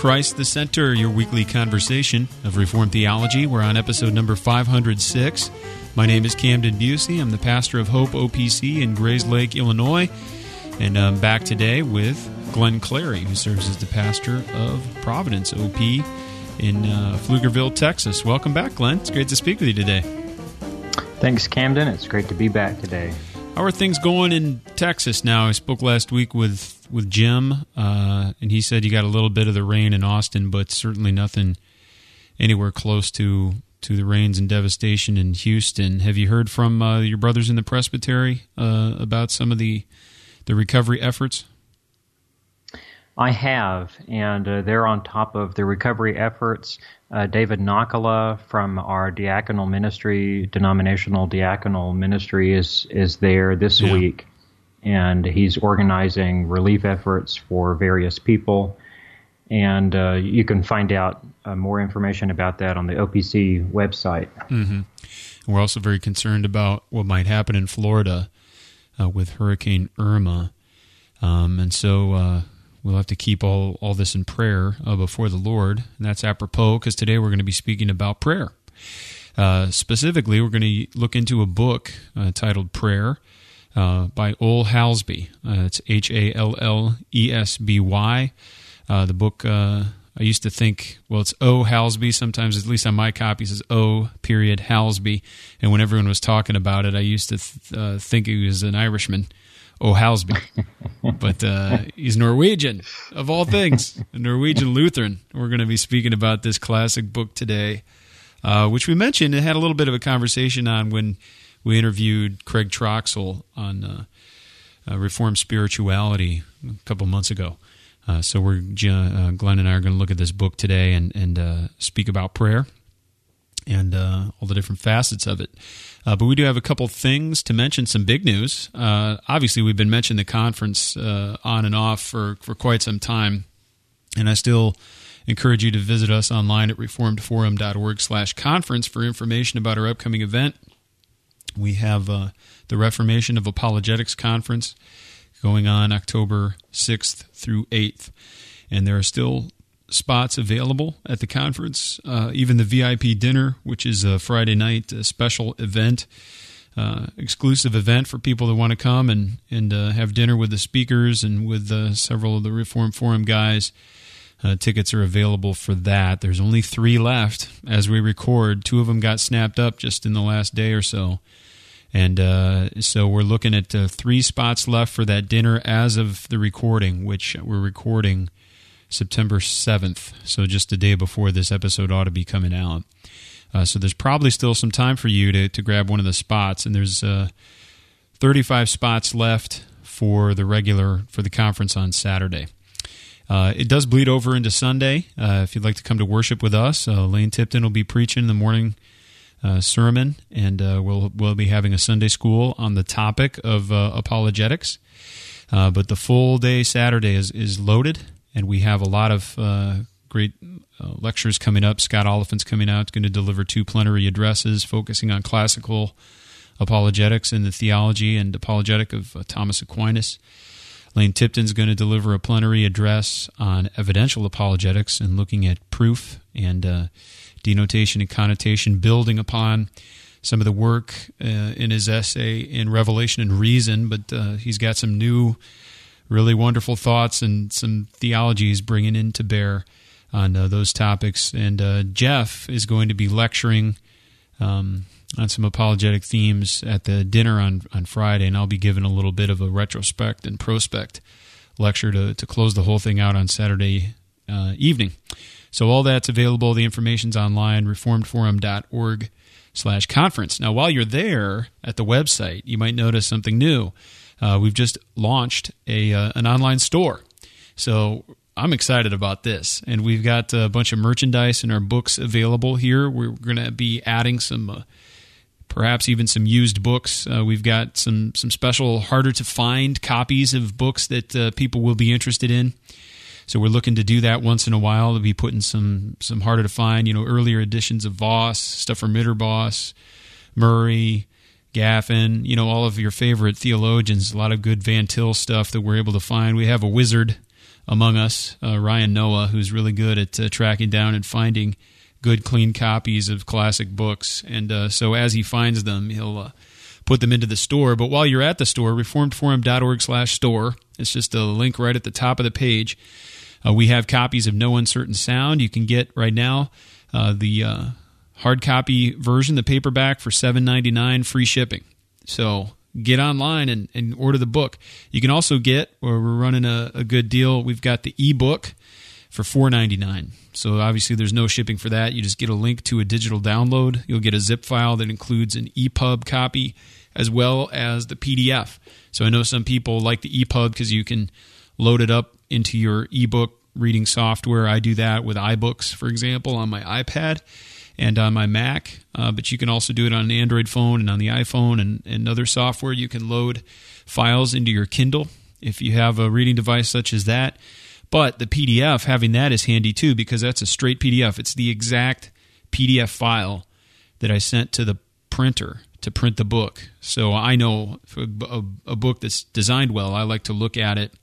Christ the Center, your weekly conversation of Reformed theology. We're on episode number 506. My name is Camden Busey. I'm the pastor of Hope OPC in Grayslake, Illinois. And I'm back today with Glenn Clary, who serves as the pastor of Providence OP in Pflugerville, Texas. Welcome back, Glenn. It's great to speak with you today. Thanks, Camden. It's great to be back today. How are things going in Texas now? I spoke last week with Jim, and he said you got a little bit of the rain in Austin, but certainly nothing anywhere close to the rains and devastation in Houston. Have you heard from your brothers in the presbytery about some of the recovery efforts? I have, and they're on top of the recovery efforts. David Nakala from our denominational diaconal ministry is there this week, and he's organizing relief efforts for various people. And you can find out more information about that on the OPC website. Mm-hmm. We're also very concerned about what might happen in Florida with Hurricane Irma. And so we'll have to keep all this in prayer before the Lord. And that's apropos because today we're going to be speaking about prayer. Specifically, we're going to look into a book titled Prayer by Ole Halsby. It's Hallesby. The book, I used to think, well, it's O. Halsby. Sometimes, at least on my copy, it says O. Halsby. And when everyone was talking about it, I used to think he was an Irishman. O. Halsby. But he's Norwegian, of all things, a Norwegian Lutheran. We're going to be speaking about this classic book today, which we mentioned and had a little bit of a conversation on when we interviewed Craig Troxel on Reformed Spirituality a couple months ago. So Glenn and I are going to look at this book today and speak about prayer and all the different facets of it. But we do have a couple things to mention, some big news. Obviously, we've been mentioning the conference on and off for quite some time, and I still encourage you to visit us online at reformedforum.org/conference for information about our upcoming event. We have the Reformation of Apologetics Conference going on October 6th through 8th, and there are still spots available at the conference, even the VIP dinner, which is a Friday night special event, exclusive event for people that want to come and have dinner with the speakers and with several of the Reformed Forum guys. Tickets are available for that. There's only 3 left as we record. 2 of them got snapped up just in the last day or so. And so we're looking at 3 spots left for that dinner as of the recording, which we're recording September 7th, so just a day before this episode ought to be coming out. So there's probably still some time for you to grab one of the spots, and there's 35 spots left for the conference on Saturday. It does bleed over into Sunday. If you'd like to come to worship with us, Lane Tipton will be preaching the morning sermon, and we'll be having a Sunday school on the topic of apologetics. But the full day Saturday is loaded. And we have a lot of great lectures coming up. Scott Oliphant's coming out, going to deliver 2 plenary addresses focusing on classical apologetics and the theology and apologetic of Thomas Aquinas. Lane Tipton's going to deliver a plenary address on evidential apologetics and looking at proof and denotation and connotation, building upon some of the work in his essay in Revelation and Reason, but he's got some new really wonderful thoughts and some theologies bringing in to bear on those topics. And Jeff is going to be lecturing on some apologetic themes at the dinner on Friday, and I'll be giving a little bit of a retrospect and prospect lecture to close the whole thing out on Saturday evening. So all that's available. The information's online, reformedforum.org/conference. Now, while you're there at the website, you might notice something new. We've just launched an online store. So I'm excited about this. And we've got a bunch of merchandise and our books available here. We're going to be adding some, perhaps even some used books. We've got some special, harder-to-find copies of books that people will be interested in. So we're looking to do that once in a while. We'll be putting some harder-to-find, earlier editions of Voss, stuff from Mitterboss, Murray, Gaffin, all of your favorite theologians, a lot of good Van Til stuff that we're able to find. We have a wizard among us, Ryan Noah, who's really good at tracking down and finding good, clean copies of classic books. And so as he finds them, he'll put them into the store. But while you're at the store, reformedforum.org/store, it's just a link right at the top of the page. We have copies of No Uncertain Sound. You can get right now the hard copy version, the paperback, for $7.99, free shipping. So get online and order the book. You can also get, or we're running a good deal, we've got the ebook for $4.99. So obviously there's no shipping for that. You just get a link to a digital download. You'll get a zip file that includes an EPUB copy as well as the PDF. So I know some people like the EPUB because you can load it up into your ebook reading software. I do that with iBooks, for example, on my iPad and on my Mac. But you can also do it on an Android phone and on the iPhone and other software. You can load files into your Kindle if you have a reading device such as that. But the PDF, having that is handy too, because that's a straight PDF. It's the exact PDF file that I sent to the printer to print the book. So I know for a book that's designed well, I like to look at it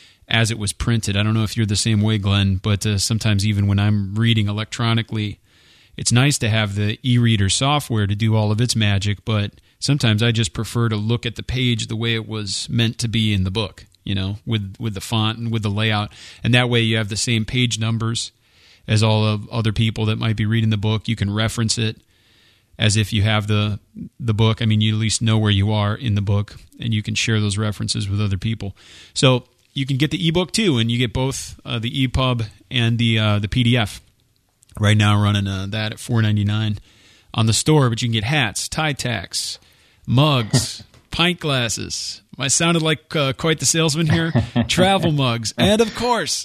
as it was printed. I don't know if you're the same way, Glenn, but sometimes even when I'm reading electronically, it's nice to have the e-reader software to do all of its magic, but sometimes I just prefer to look at the page the way it was meant to be in the book, you know, with the font and with the layout. And that way you have the same page numbers as all of other people that might be reading the book. You can reference it as if you have the book. I mean, you at least know where you are in the book, and you can share those references with other people. So you can get the ebook too, and you get both the EPUB and the PDF. Right now, running that at $4.99 on the store, but you can get hats, tie tacks, mugs, pint glasses. I sounded like quite the salesman here. Travel mugs, and of course,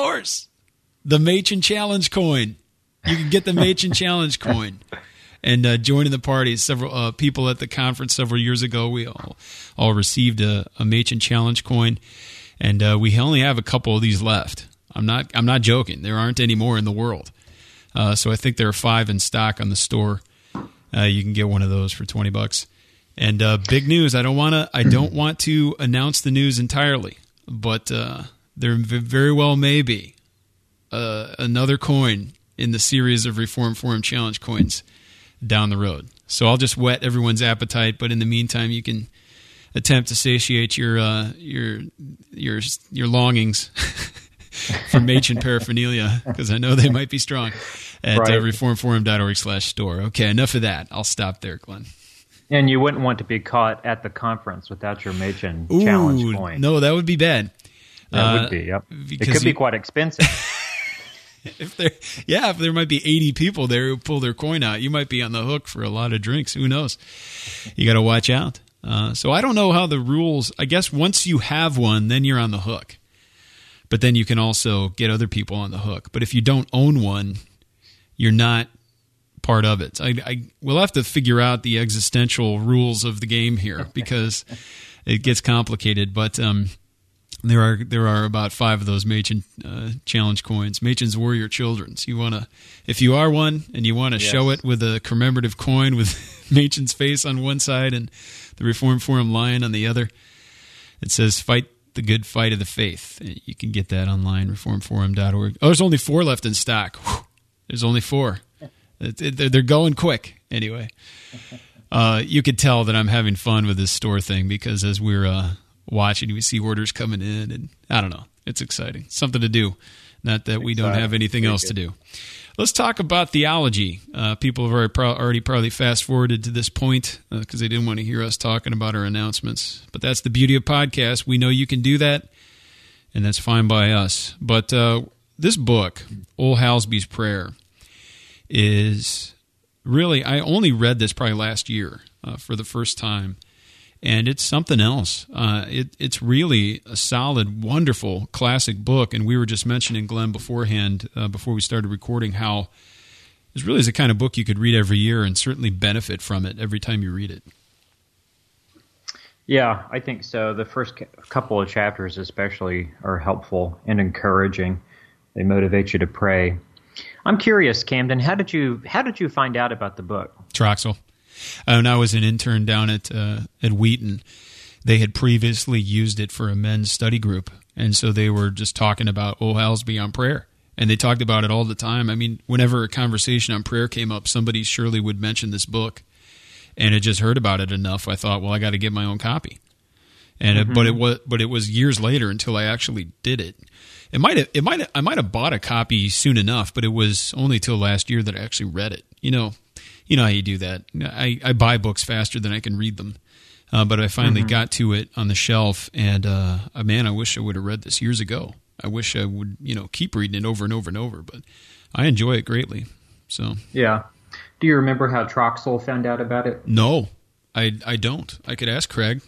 the Machen Challenge coin. You can get the Machen Challenge coin and join in the party. Several people at the conference several years ago, we all received a Machen Challenge coin, and we only have a couple of these left. I'm not joking. There aren't any more in the world. So I think there are 5 in stock on the store. You can get one of those for $20. And big news! I don't want to announce the news entirely, but there very well may be another coin in the series of Reform Forum Challenge coins down the road. So I'll just whet everyone's appetite. But in the meantime, you can attempt to satiate your longings for Machen paraphernalia, because I know they might be strong, at reformforum.org/store. Okay, enough of that. I'll stop there, Glenn. And you wouldn't want to be caught at the conference without your Machen Challenge coin. No, that would be bad. That would be, yep. It could be quite expensive. If there might be 80 people there who pull their coin out, you might be on the hook for a lot of drinks. Who knows? You got to watch out. So I don't know how the rules, I guess once you have one, then you're on the hook. But then you can also get other people on the hook. But if you don't own one, you're not part of it. We'll have to figure out the existential rules of the game here, because it gets complicated. But there are about 5 of those Machen Challenge coins. Machen's Warrior Children's. If you are one and you want to show it with a commemorative coin with Machen's face on one side and the Reform Forum lion on the other, it says "Fight the good fight of the faith." You can get that online, reformforum.org. Oh, there's only 4 left in stock. Whew. There's only 4. They're going quick. Anyway, you could tell that I'm having fun with this store thing, because as we're watching, we see orders coming in, and I don't know. It's exciting. Something to do. Not that we don't have anything else to do. Let's talk about theology. People have already probably fast-forwarded to this point because they didn't want to hear us talking about our announcements. But that's the beauty of podcasts. We know you can do that, and that's fine by us. But this book, Ole Halsby's Prayer, is really, I only read this probably last year for the first time, and it's something else. It's really a solid, wonderful, classic book. And we were just mentioning, Glenn, beforehand, before we started recording, how this really is the kind of book you could read every year and certainly benefit from it every time you read it. Yeah, I think so. The first couple of chapters especially are helpful and encouraging. They motivate you to pray. I'm curious, Camden, how did you find out about the book? Troxel. When I was an intern down at Wheaton, they had previously used it for a men's study group. And so they were just talking about O. Halsby on prayer. And they talked about it all the time. I mean, whenever a conversation on prayer came up, somebody surely would mention this book. And I just heard about it enough. I thought, well, I got to get my own copy. And but it was years later until I actually did it. I might have bought a copy soon enough, but it was only till last year that I actually read it. You know how you do that. I buy books faster than I can read them. But I finally got to it on the shelf, and man, I wish I would have read this years ago. I wish I would, keep reading it over and over and over. But I enjoy it greatly. So yeah. Do you remember how Troxel found out about it? No, I don't. I could ask Craig.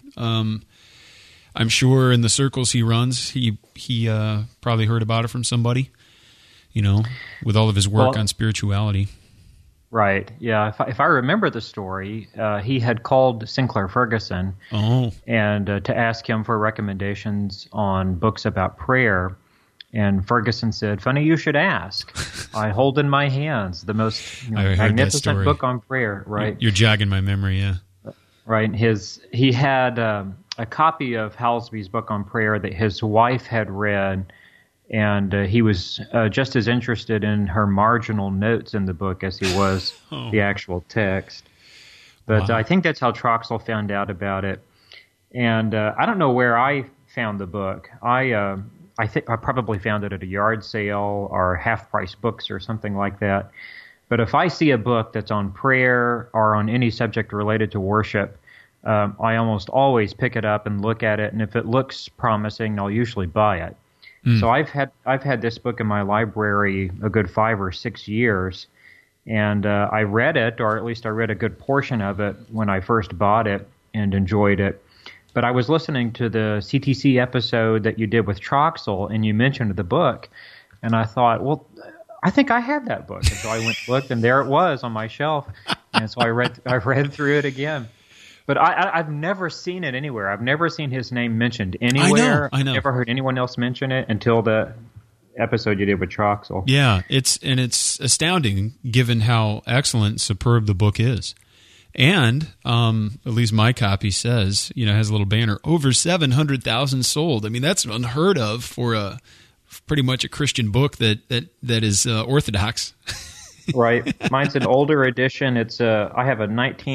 I'm sure in the circles he runs, he probably heard about it from somebody, with all of his work on spirituality. Right. Yeah. If I remember the story, he had called Sinclair Ferguson and to ask him for recommendations on books about prayer. And Ferguson said, "Funny you should ask. I hold in my hands the most magnificent book on prayer." Right. You're jogging my memory, yeah. Right. He had a copy of Halsby's book on prayer that his wife had read, and he was just as interested in her marginal notes in the book as he was the actual text. But I think that's how Troxel found out about it. And I don't know where I found the book. I think I probably found it at a yard sale or half-price books or something like that. But if I see a book that's on prayer or on any subject related to worship, I almost always pick it up and look at it, and if it looks promising, I'll usually buy it. So I've had this book in my library a good 5 or 6 years, and I read it, or at least I read a good portion of it when I first bought it and enjoyed it. But I was listening to the CTC episode that you did with Troxel, and you mentioned the book, and I thought, well, I think I had that book. And so I went and looked, and there it was on my shelf, and so I read through it again. But I've never seen it anywhere. I've never seen his name mentioned anywhere. I know. I've never heard anyone else mention it until the episode you did with Troxel. Yeah, it's astounding given how excellent, superb the book is. And at least my copy says, has a little banner, over 700,000 sold. I mean, that's unheard of for pretty much a Christian book that is orthodox. Right. Mine's an older edition. I have a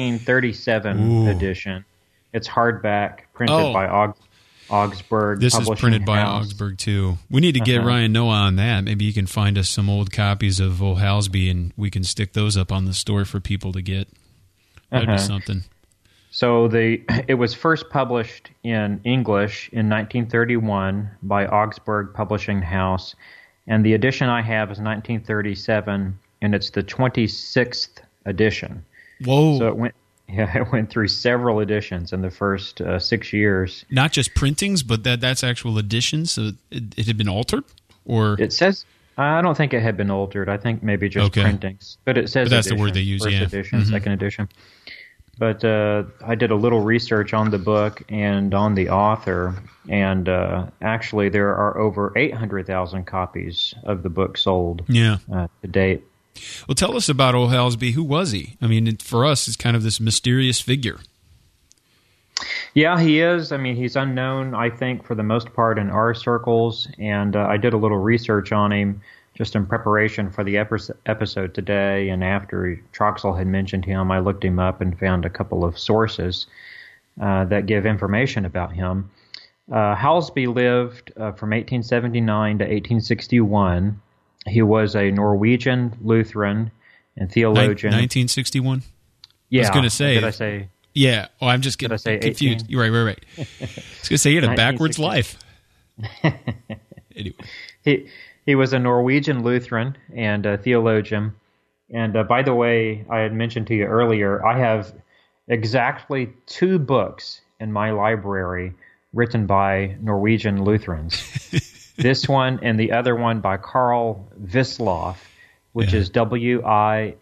1937 edition. It's hardback, printed by Augsburg. This is printed by Augsburg, too. We need to get Ryan Noah on that. Maybe you can find us some old copies of O. Halsby, and we can stick those up on the store for people to get. That'd be something. So it was first published in English in 1931 by Augsburg Publishing House, and the edition I have is 1937, and it's the 26th edition. Whoa! So it went through several editions in the first 6 years. Not just printings, but that's actual editions. So it had been altered, or it says. I don't think it had been altered. I think maybe just printings. But it says that's edition, the word they use, first edition, second edition. But I did a little research on the book and on the author, and actually there are over 800,000 copies of the book sold to date. Well, tell us about O. Halsby. Who was he? I mean, for us, it's kind of this mysterious figure. Yeah, he is. I mean, he's unknown, I think, for the most part in our circles, and I did a little research on him just in preparation for the episode today, and after Troxel had mentioned him, I looked him up and found a couple of sources that give information about him. Halsby lived from 1879 to 1861. He was a Norwegian Lutheran and theologian. 1961? Yeah. I was going to say. Did I say? Yeah. Oh, I'm just getting confused. You're right. I was going to say you had a backwards life. Anyway. He was a Norwegian Lutheran and a theologian. And by the way, I had mentioned to you earlier, I have exactly 2 books in my library written by Norwegian Lutherans. This one and the other one by Carl Wisloff, which is Wisloff.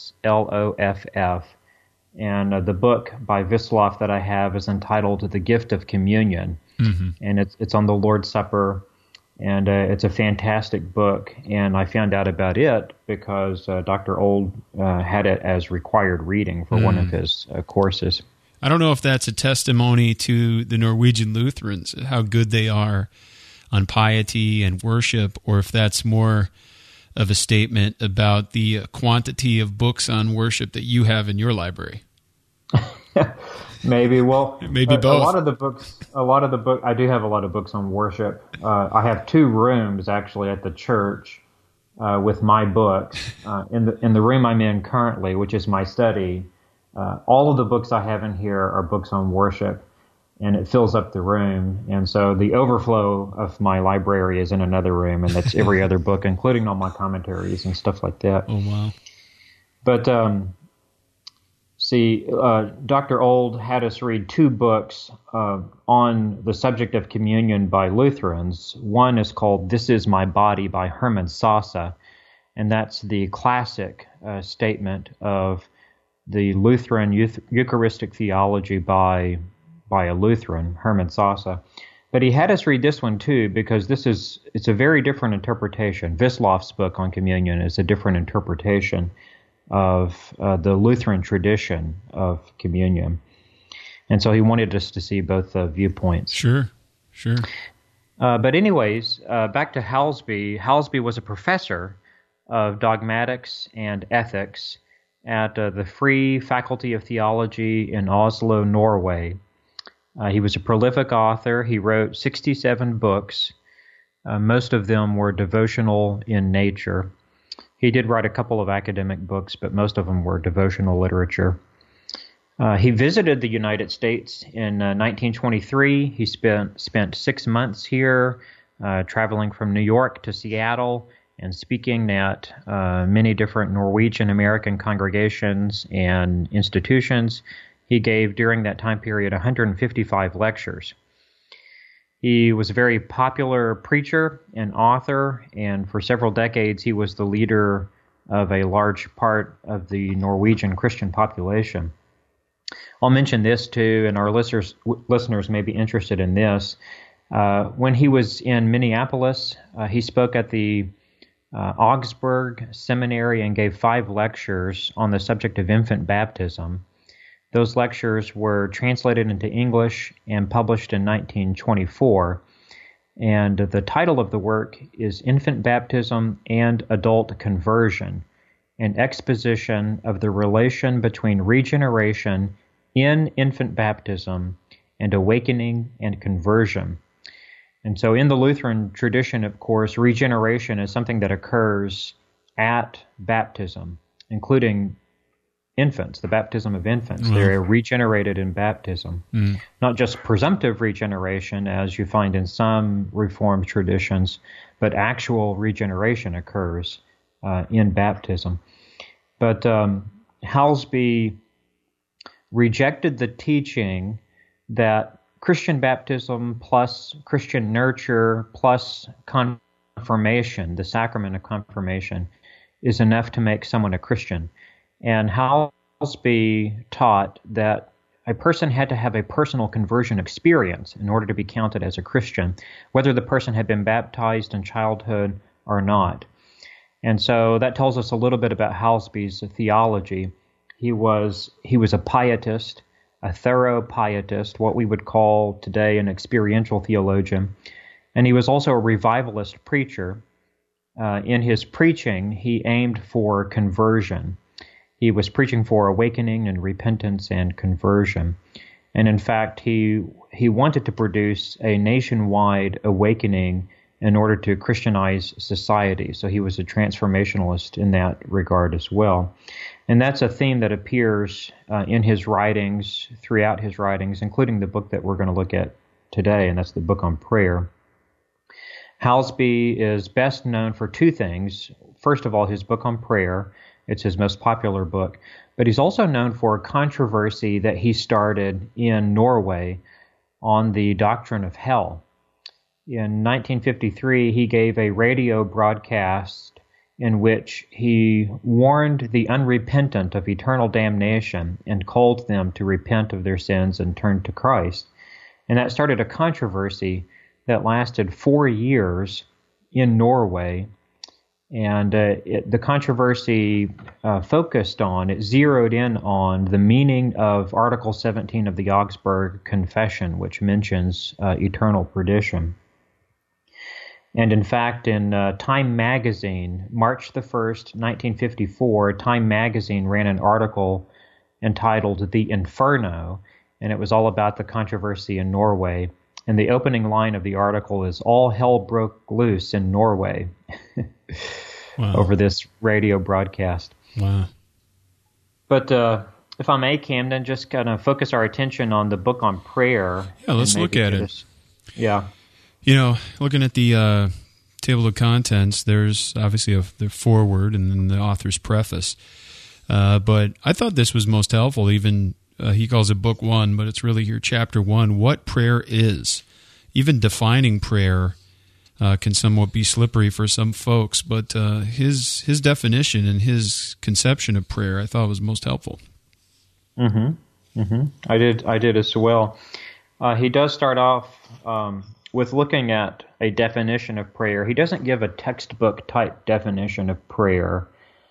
And the book by Wisloff that I have is entitled The Gift of Communion. And it's on the Lord's Supper. And it's a fantastic book, and I found out about it because Dr. Old had it as required reading for one of his courses. I don't know if that's a testimony to the Norwegian Lutherans, how good they are on piety and worship, or if that's more of a statement about the quantity of books on worship that you have in your library. Maybe. Well, maybe both. A lot of the books. I do have a lot of books on worship. I have 2 rooms actually at the church with my books. In the room I'm in currently, which is my study, all of the books I have in here are books on worship, and it fills up the room. And so the overflow of my library is in another room, and that's every other book, including all my commentaries and stuff like that. Oh, wow. But Dr. Old had us read 2 books on the subject of communion by Lutherans. One is called This Is My Body by Hermann Sasse, and that's the classic statement of the Lutheran Eucharistic theology by a Lutheran, Hermann Sasse. But he had us read this one too, because it's a very different interpretation. Wislof's book on communion is a different interpretation of the Lutheran tradition of communion. And so he wanted us to see both viewpoints. Sure. But anyways, back to Halsby. Halsby was a professor of dogmatics and ethics at the Free Faculty of Theology in Oslo, Norway. He was a prolific author. He wrote 67 books. Most of them were devotional in nature. He did write a couple of academic books, but most of them were devotional literature. He visited the United States in 1923. He spent 6 months here, traveling from New York to Seattle and speaking at many different Norwegian American congregations and institutions. He gave, during that time period, 155 lectures. He was a very popular preacher and author, and for several decades he was the leader of a large part of the Norwegian Christian population. I'll mention this too, and our listeners may be interested in this. When he was in Minneapolis, he spoke at the Augsburg Seminary and gave 5 lectures on the subject of infant baptism. Those lectures were translated into English and published in 1924. And the title of the work is Infant Baptism and Adult Conversion, an exposition of the relation between regeneration in infant baptism and awakening and conversion. And so in the Lutheran tradition, of course, regeneration is something that occurs at baptism, including infants, the baptism of infants. Mm. They're regenerated in baptism. Mm. Not just presumptive regeneration, as you find in some Reformed traditions, but actual regeneration occurs in baptism. But Halsby rejected the teaching that Christian baptism plus Christian nurture plus confirmation, the sacrament of confirmation, is enough to make someone a Christian. And Halsby taught that a person had to have a personal conversion experience in order to be counted as a Christian, whether the person had been baptized in childhood or not. And so that tells us a little bit about Halsby's theology. He was a pietist, a thorough pietist, what we would call today an experiential theologian. And he was also a revivalist preacher. In his preaching, he aimed for conversion. He was preaching for awakening and repentance and conversion. And in fact, he wanted to produce a nationwide awakening in order to Christianize society. So he was a transformationalist in that regard as well. And that's a theme that appears in his writings, throughout his writings, including the book that we're going to look at today, and that's the book on prayer. Halsby is best known for 2 things. First of all, his book on prayer. It's his most popular book. But he's also known for a controversy that he started in Norway on the doctrine of hell. In 1953, he gave a radio broadcast in which he warned the unrepentant of eternal damnation and called them to repent of their sins and turn to Christ. And that started a controversy that lasted 4 years in Norway. And the controversy it zeroed in on the meaning of Article 17 of the Augsburg Confession, which mentions eternal perdition. And in fact, in Time Magazine, March the 1st, 1954, Time Magazine ran an article entitled The Inferno, and it was all about the controversy in Norway. And the opening line of the article is, "All hell broke loose in Norway." Wow. Over this radio broadcast. Wow. But if I may, Camden, just kind of focus our attention on the book on prayer. Yeah, let's look at it. Yeah. You know, looking at the table of contents, there's obviously the foreword and then the author's preface. But I thought this was most helpful. Even he calls it Book 1, but it's really here, Chapter 1, what prayer is. Even defining prayer can somewhat be slippery for some folks, but his definition and his conception of prayer, I thought, was most helpful. I did as well. He does start off with looking at a definition of prayer. He doesn't give a textbook type definition of prayer,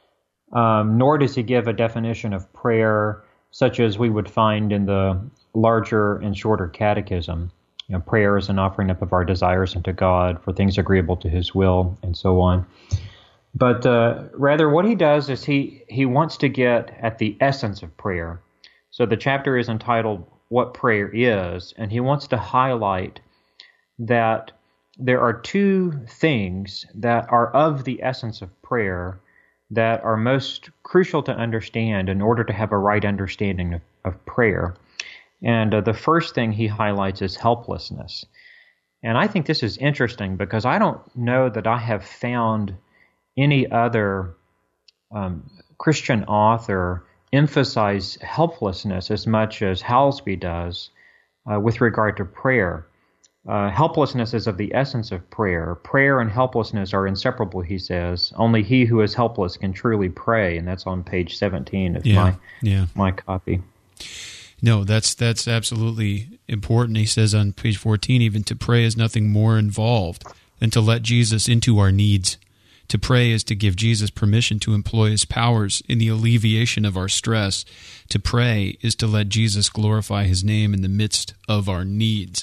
nor does he give a definition of prayer such as we would find in the larger and shorter catechism. You know, prayer is an offering up of our desires unto God for things agreeable to His will, and so on. But rather, what he does is he wants to get at the essence of prayer. So the chapter is entitled "What Prayer Is," and he wants to highlight that there are two things that are of the essence of prayer that are most crucial to understand in order to have a right understanding of prayer. And the first thing he highlights is helplessness. And I think this is interesting because I don't know that I have found any other Christian author emphasize helplessness as much as Halsby does with regard to prayer. Helplessness is of the essence of prayer. Prayer and helplessness are inseparable, he says. Only he who is helpless can truly pray, and that's on page 17 of my copy. No, that's absolutely important. He says on page 14, even to pray is nothing more involved than to let Jesus into our needs. To pray is to give Jesus permission to employ His powers in the alleviation of our stress. To pray is to let Jesus glorify His name in the midst of our needs.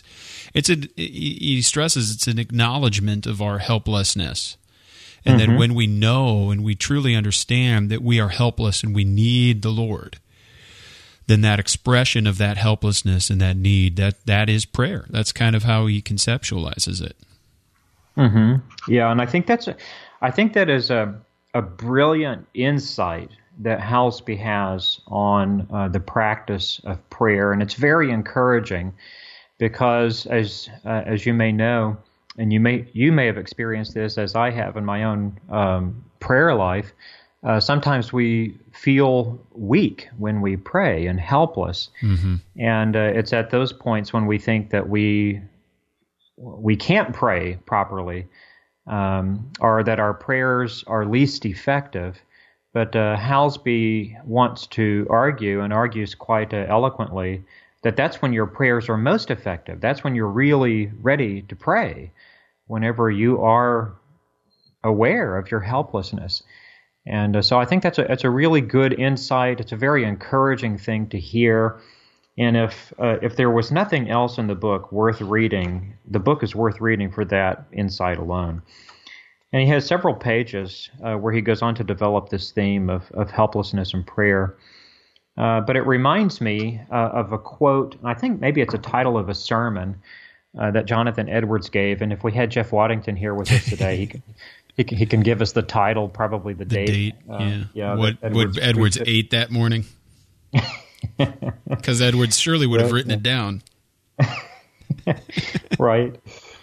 He stresses it's an acknowledgement of our helplessness. And that when we know and we truly understand that we are helpless and we need the Lord, then that expression of that helplessness and that need, that is prayer. That's kind of how he conceptualizes it. Yeah, and I think that is a brilliant insight that Halsby has on the practice of prayer, and it's very encouraging because, as you may know, and you may have experienced this as I have in my own prayer life. Sometimes we feel weak when we pray and helpless, and it's at those points when we think that we can't pray properly, or that our prayers are least effective. But Halsby wants to argue, and argues quite eloquently, that that's when your prayers are most effective. That's when you're really ready to pray, whenever you are aware of your helplessness. And so I think that's a really good insight. It's a very encouraging thing to hear. And if there was nothing else in the book worth reading, the book is worth reading for that insight alone. And he has several pages where he goes on to develop this theme of helplessness and prayer. But it reminds me of a quote, I think maybe it's a title of a sermon that Jonathan Edwards gave. And if we had Jeff Waddington here with us today, he can give us the title, probably the date. What Edwards ate that morning? Because Edwards surely would have written it down. Right.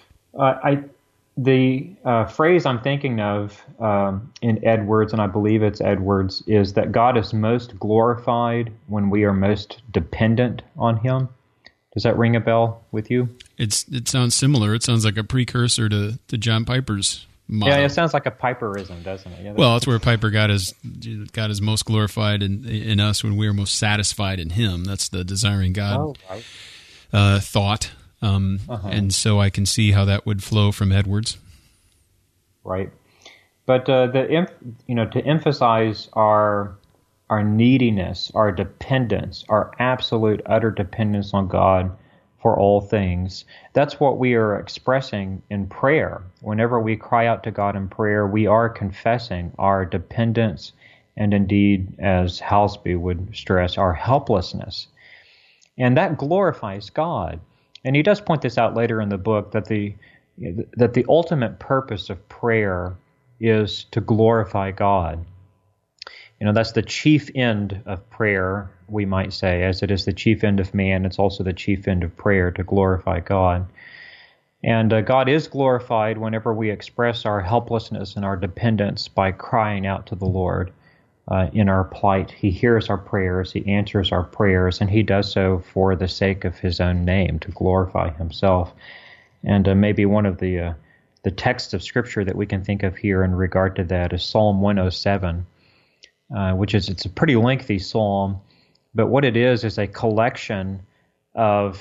The phrase I'm thinking of in Edwards, and I believe it's Edwards, is that God is most glorified when we are most dependent on Him. Does that ring a bell with you? It sounds similar. It sounds like a precursor to John Piper's motto. Yeah, it sounds like a Piperism, doesn't it? Yeah, that's where Piper got his most glorified in us when we are most satisfied in Him. That's the desiring God thought. And so I can see how that would flow from Edwards. Right. But to emphasize our neediness, our dependence, our absolute utter dependence on God for all things. That's what we are expressing in prayer. Whenever we cry out to God in prayer, we are confessing our dependence and indeed, as Halsby would stress, our helplessness. And that glorifies God. And he does point this out later in the book, that the ultimate purpose of prayer is to glorify God. That's the chief end of prayer, we might say, as it is the chief end of man. It's also the chief end of prayer, to glorify God. And God is glorified whenever we express our helplessness and our dependence by crying out to the Lord in our plight. He hears our prayers, He answers our prayers, and He does so for the sake of His own name, to glorify Himself. And maybe one of the texts of Scripture that we can think of here in regard to that is Psalm 107. It's a pretty lengthy psalm, but what it is a collection of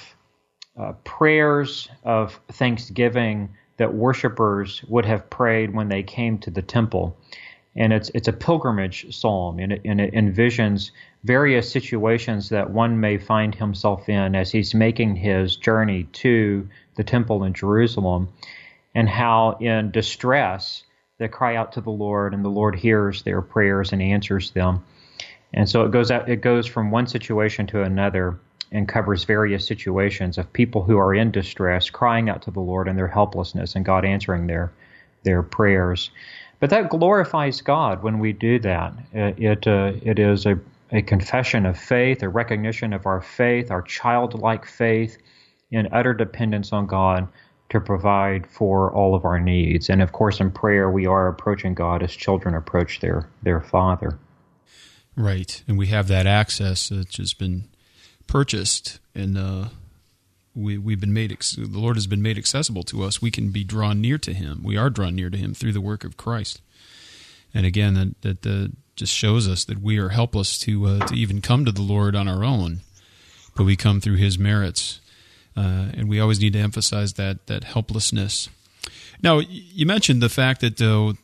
prayers of thanksgiving that worshipers would have prayed when they came to the temple. And it's a pilgrimage psalm, and it envisions various situations that one may find himself in as he's making his journey to the temple in Jerusalem, and how in distress they cry out to the Lord, and the Lord hears their prayers and answers them. And so it goes from one situation to another and covers various situations of people who are in distress, crying out to the Lord in their helplessness, and God answering their prayers. But that glorifies God when we do that. It is a confession of faith, a recognition of our faith, our childlike faith in utter dependence on God to provide for all of our needs. And of course, in prayer, we are approaching God as children approach their Father. Right, and we have that access that's just been purchased, and we've been made. The Lord has been made accessible to us. We can be drawn near to Him. We are drawn near to Him through the work of Christ. And again, that just shows us that we are helpless to even come to the Lord on our own, but we come through His merits. And we always need to emphasize that helplessness. Now, you mentioned the fact that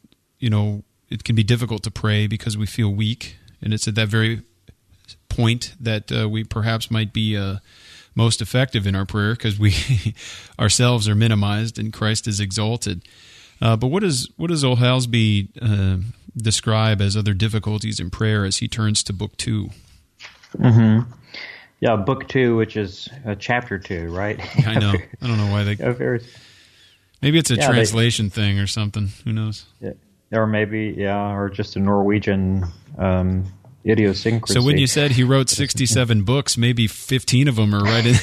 it can be difficult to pray because we feel weak, and it's at that very point that we perhaps might be most effective in our prayer, because we ourselves are minimized and Christ is exalted. But what does old Halsby describe as other difficulties in prayer as he turns to Book 2? Mm-hmm. Yeah, Book 2, which is Chapter 2, right? I know. I don't know why they... Maybe it's a translation thing or something. Who knows? Yeah. Or maybe, or just a Norwegian idiosyncrasy. So when you said he wrote 67 books, maybe 15 of them are right in...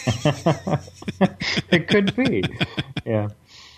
It could be, yeah.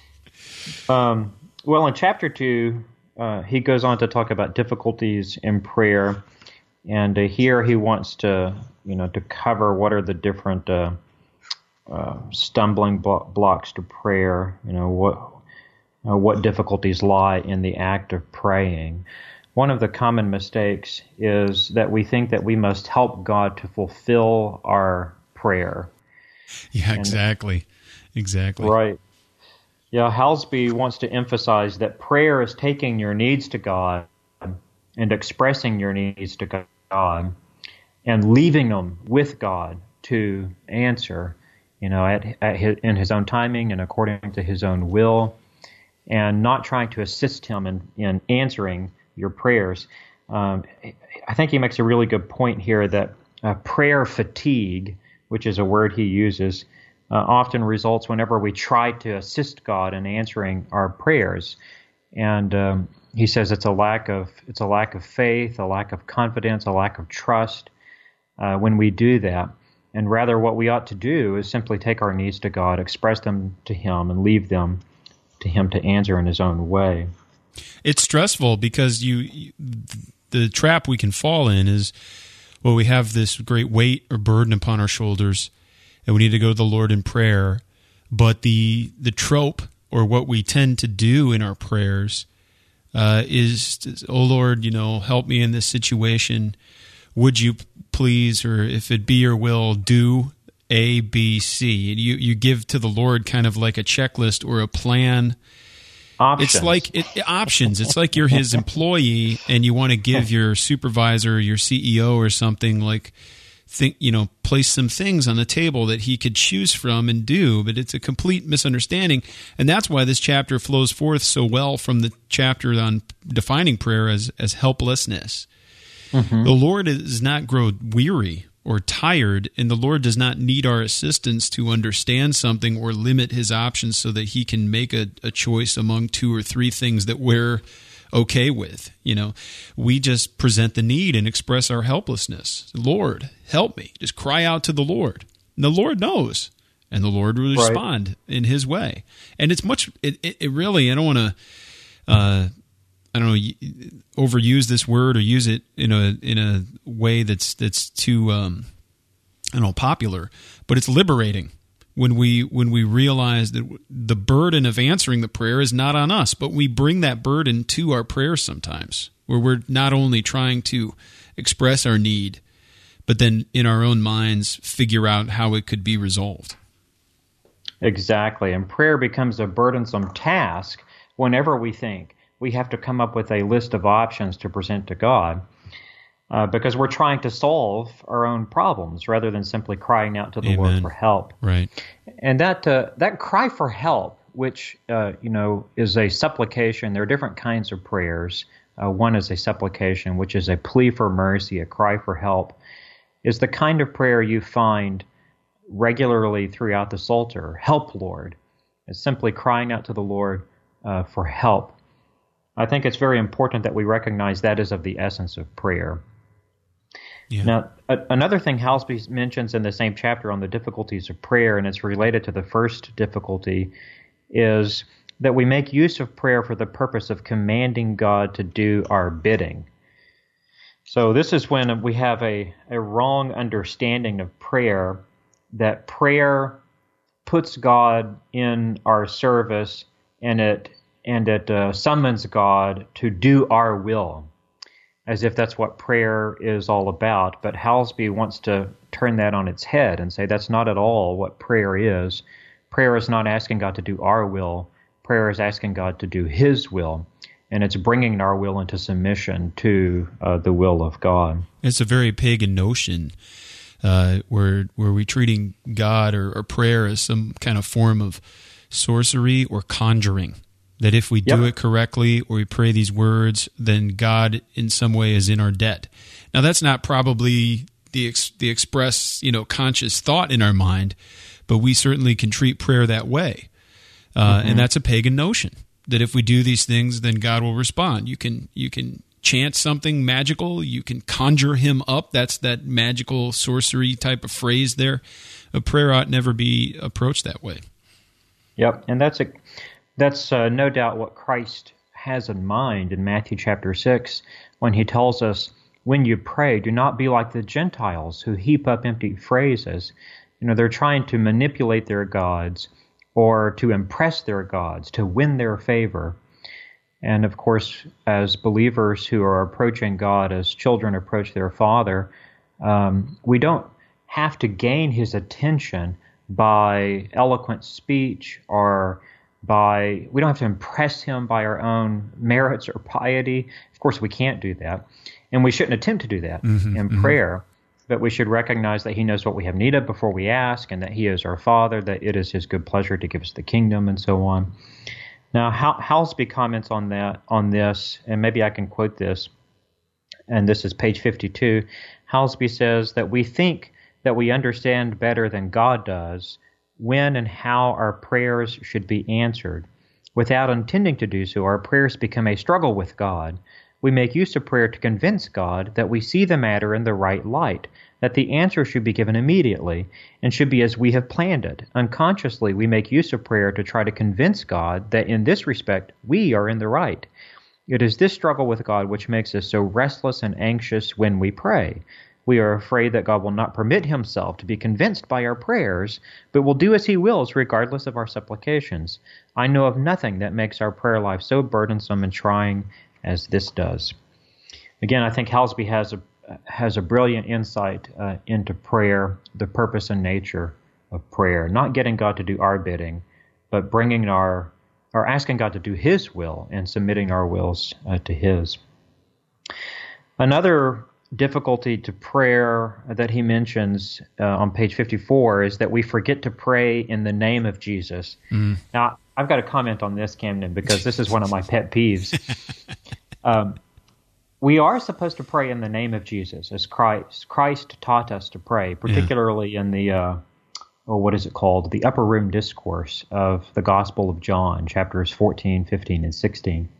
Well, in Chapter 2, he goes on to talk about difficulties in prayer, and here he wants to cover what are the different stumbling blocks to prayer. What difficulties lie in the act of praying. One of the common mistakes is that we think that we must help God to fulfill our prayer. Yeah, exactly. Right. Yeah, Halsby wants to emphasize that prayer is taking your needs to God and expressing your needs to God and leaving them with God to answer, in His own timing and according to His own will, and not trying to assist Him in answering your prayers. I think he makes a really good point here that prayer fatigue, which is a word he uses, often results whenever we try to assist God in answering our prayers. And he says it's a lack of faith, a lack of confidence, a lack of trust when we do that. And rather what we ought to do is simply take our needs to God, express them to Him, and leave them to Him to answer in His own way. It's stressful because the trap we can fall in is, we have this great weight or burden upon our shoulders, and we need to go to the Lord in prayer. But the trope, or what we tend to do in our prayers, is, "Oh Lord, help me in this situation. Would you please, or if it be your will, do A, B, C." And you give to the Lord kind of like a checklist or a plan, Options. It's like options. It's like you're his employee and you want to give your supervisor, your CEO or something like, place some things on the table that he could choose from and do, but it's a complete misunderstanding. And that's why this chapter flows forth so well from the chapter on defining prayer as helplessness. Mm-hmm. The Lord does not grow weary or tired, and the Lord does not need our assistance to understand something or limit his options so that he can make a choice among 2 or 3 things that we're okay with. We just present the need and express our helplessness. Lord, help me. Just cry out to the Lord. And the Lord knows, and the Lord will respond in his way. And it's it really, I don't want to, overuse this word or use it in a way that's too, popular, but it's liberating. When we realize that the burden of answering the prayer is not on us, but we bring that burden to our prayers sometimes, where we're not only trying to express our need, but then in our own minds figure out how it could be resolved. Exactly. And prayer becomes a burdensome task whenever we think we have to come up with a list of options to present to God. Because we're trying to solve our own problems rather than simply crying out to the Lord for help. Right. And that cry for help, which is a supplication. There are different kinds of prayers. One is a supplication, which is a plea for mercy, a cry for help, is the kind of prayer you find regularly throughout the Psalter. Help, Lord. It's simply crying out to the Lord for help. I think it's very important that we recognize that is of the essence of prayer. Yeah. Now, another thing Halsby mentions in the same chapter on the difficulties of prayer, and it's related to the first difficulty, is that we make use of prayer for the purpose of commanding God to do our bidding. So this is when we have a wrong understanding of prayer, that prayer puts God in our service and it summons God to do our will, as if that's what prayer is all about. But Halsby wants to turn that on its head and say that's not at all what prayer is. Prayer is not asking God to do our will. Prayer is asking God to do his will, and it's bringing our will into submission to the will of God. It's a very pagan notion where we're treating God or prayer as some kind of form of sorcery or conjuring. That if we do it correctly or we pray these words, then God in some way is in our debt. Now that's not probably the express, conscious thought in our mind, but we certainly can treat prayer that way. And that's a pagan notion, that if we do these things, then God will respond. You can chant something magical, you can conjure him up. That's that magical sorcery type of phrase there. A prayer ought never be approached that way. Yep, and that's no doubt what Christ has in mind in Matthew chapter 6 when he tells us, when you pray, do not be like the Gentiles who heap up empty phrases. They're trying to manipulate their gods or to impress their gods, to win their favor. And of course, as believers who are approaching God as children approach their Father, we don't have to gain his attention by eloquent speech or we don't have to impress him by our own merits or piety. Of course, we can't do that. And we shouldn't attempt to do that in prayer. But we should recognize that he knows what we have need of before we ask, and that he is our Father, that it is his good pleasure to give us the kingdom, and so on. Now, Halsby comments on this, and maybe I can quote this, and this is page 52. Halsby says that we think that we understand better than God does when and how our prayers should be answered. Without intending to do so, our prayers become a struggle with God. We make use of prayer to convince God that we see the matter in the right light, that the answer should be given immediately, and should be as we have planned it. Unconsciously, we make use of prayer to try to convince God that in this respect we are in the right. It is this struggle with God which makes us so restless and anxious when we pray. We are afraid that God will not permit himself to be convinced by our prayers, but will do as he wills regardless of our supplications. I know of nothing that makes our prayer life so burdensome and trying as this does. Again, I think Halsby has a brilliant insight into prayer, the purpose and nature of prayer. Not getting God to do our bidding, but bringing our are asking God to do His will and submitting our wills to His. Another difficulty to prayer that he mentions on page 54 is that we forget to pray in the name of Jesus. Now, I've got to comment on this, Camden, because this is one of my pet peeves. We are supposed to pray in the name of Jesus, as Christ taught us to pray, particularly in the, what is it called? The Upper Room Discourse of the Gospel of John, chapters 14, 15, and 16.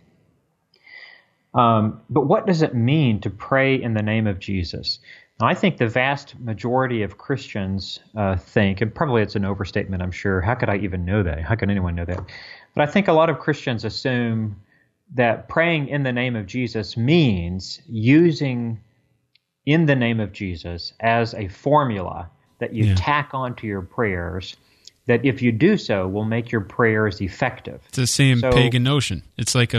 But what does it mean to pray in the name of Jesus? Now, I think the vast majority of Christians think, and probably it's an overstatement, I'm sure. How could I even know that? How could anyone know that? But I think a lot of Christians assume that praying in the name of Jesus means using in the name of Jesus as a formula that you tack onto your prayers, that if you do so will make your prayers effective. It's the same pagan notion. It's like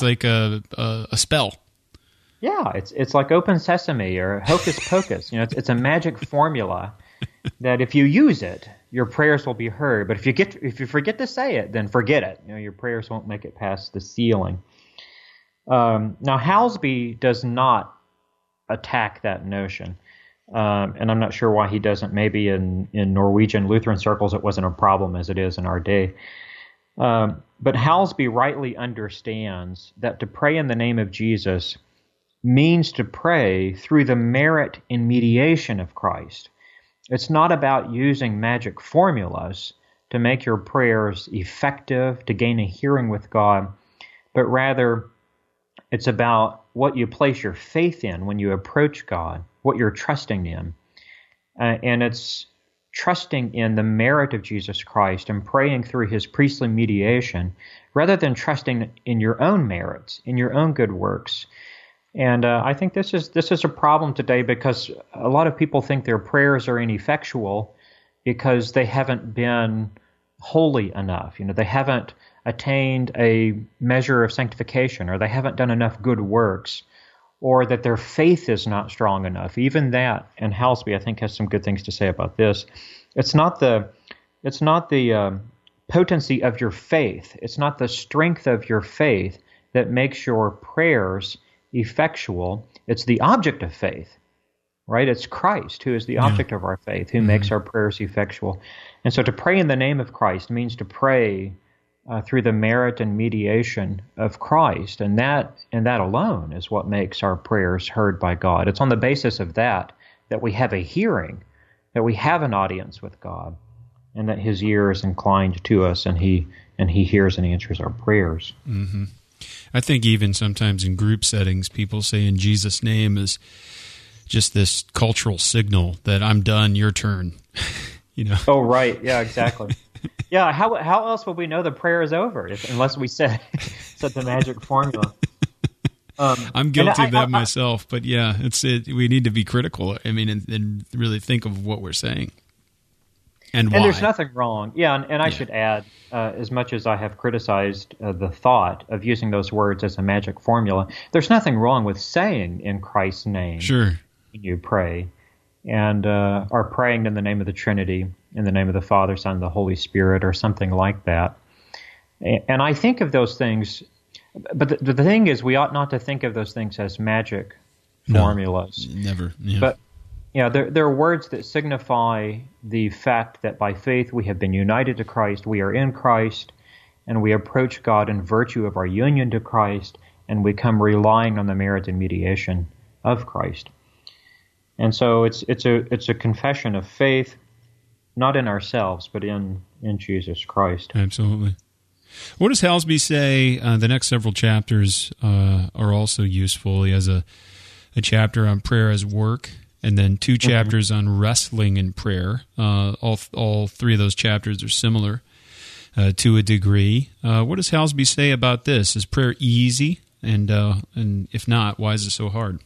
a spell. Yeah, it's like Open Sesame or Hocus Pocus. It's a magic formula that if you use it, your prayers will be heard. But if you forget to say it, then forget it. Your prayers won't make it past the ceiling. Now, Halsby does not attack that notion. And I'm not sure why he doesn't. Maybe in Norwegian Lutheran circles it wasn't a problem as it is in our day. But Halsby rightly understands that to pray in the name of Jesus means to pray through the merit and mediation of Christ. It's not about using magic formulas to make your prayers effective, to gain a hearing with God, but rather it's about what you place your faith in when you approach God, what you're trusting in. And it's trusting in the merit of Jesus Christ and praying through His priestly mediation rather than trusting in your own merits, in your own good works. And I think this is a problem today because a lot of people think their prayers are ineffectual because they haven't been holy enough. They haven't attained a measure of sanctification, or they haven't done enough good works, or that their faith is not strong enough. Even that, and Halsby, I think, has some good things to say about this. It's not the potency of your faith. It's not the strength of your faith that makes your prayers effectual. It's the object of faith, right? It's Christ who is the object of our faith, who makes our prayers effectual. And so to pray in the name of Christ means to pray through the merit and mediation of Christ, and that alone is what makes our prayers heard by God. It's on the basis of that we have a hearing, that we have an audience with God, and that His ear is inclined to us, and He hears and answers our prayers. Mm-hmm. I think even sometimes in group settings, people say in Jesus' name is just this cultural signal that I'm done, your turn. Oh, right. Yeah, exactly. Yeah, how else would we know the prayer is over unless we said the magic formula? I'm guilty of that myself, but yeah, we need to be critical. I mean, and really think of what we're saying and why. And there's nothing wrong. Yeah, and I should add, as much as I have criticized the thought of using those words as a magic formula, there's nothing wrong with saying in Christ's name. Sure. When you pray. And are praying in the name of the Trinity, in the name of the Father, Son, and the Holy Spirit, or something like that. And I think of those things, but the thing is, we ought not to think of those things as magic formulas. Never. Yeah. But there are words that signify the fact that by faith we have been united to Christ, we are in Christ, and we approach God in virtue of our union to Christ, and we come relying on the merit and mediation of Christ. And so it's a confession of faith, not in ourselves, but in Jesus Christ. Absolutely. What does Halsby say? The next several chapters are also useful. He has a chapter on prayer as work, and then two chapters on wrestling in prayer. All three of those chapters are similar to a degree. What does Halsby say about this? Is prayer easy? And if not, why is it so hard?